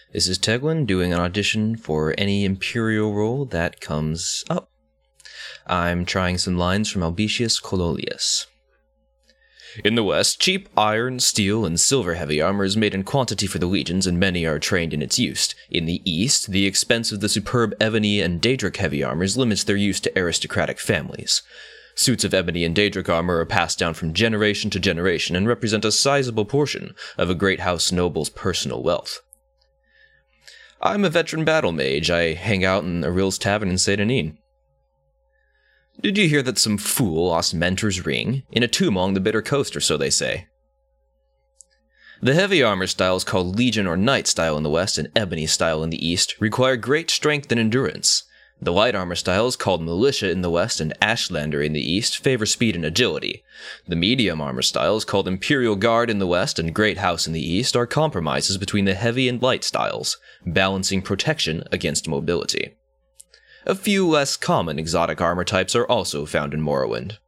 This is Tegwin doing an audition for any Imperial role that comes up. I'm trying some lines from Albitius Cololius. In the West, cheap iron, steel, and silver heavy armor is made in quantity for the legions, and many are trained in its use. In the East, the expense of the superb ebony and daedric heavy armors limits their use to aristocratic families. Suits of ebony and daedric armor are passed down from generation to generation and represent a sizable portion of a great house noble's personal wealth. I'm a veteran battle mage. I hang out in Aril's Tavern in Saint Denis. Did you hear that some fool lost Mentor's ring? In a tomb along the Bitter Coast, or so they say. The heavy armor styles called Legion or Knight style in the West and Ebony style in the East require great strength and endurance. The light armor styles called Militia in the West and Ashlander in the East favor speed and agility. The medium armor styles called Imperial Guard in the West and Great House in the East are compromises between the heavy and light styles, balancing protection against mobility. A few less common exotic armor types are also found in Morrowind.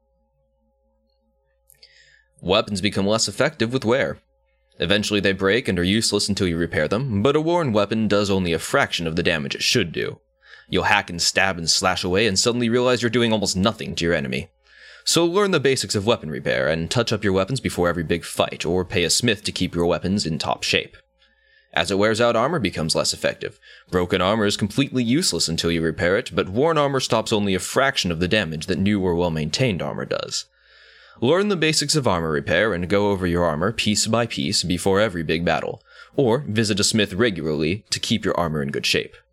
Weapons become less effective with wear. Eventually they break and are useless until you repair them, but a worn weapon does only a fraction of the damage it should do. You'll hack and stab and slash away and suddenly realize you're doing almost nothing to your enemy. So learn the basics of weapon repair and touch up your weapons before every big fight, or pay a smith to keep your weapons in top shape. As it wears out, armor becomes less effective. Broken armor is completely useless until you repair it, but worn armor stops only a fraction of the damage that new or well-maintained armor does. Learn the basics of armor repair and go over your armor piece by piece before every big battle, or visit a smith regularly to keep your armor in good shape.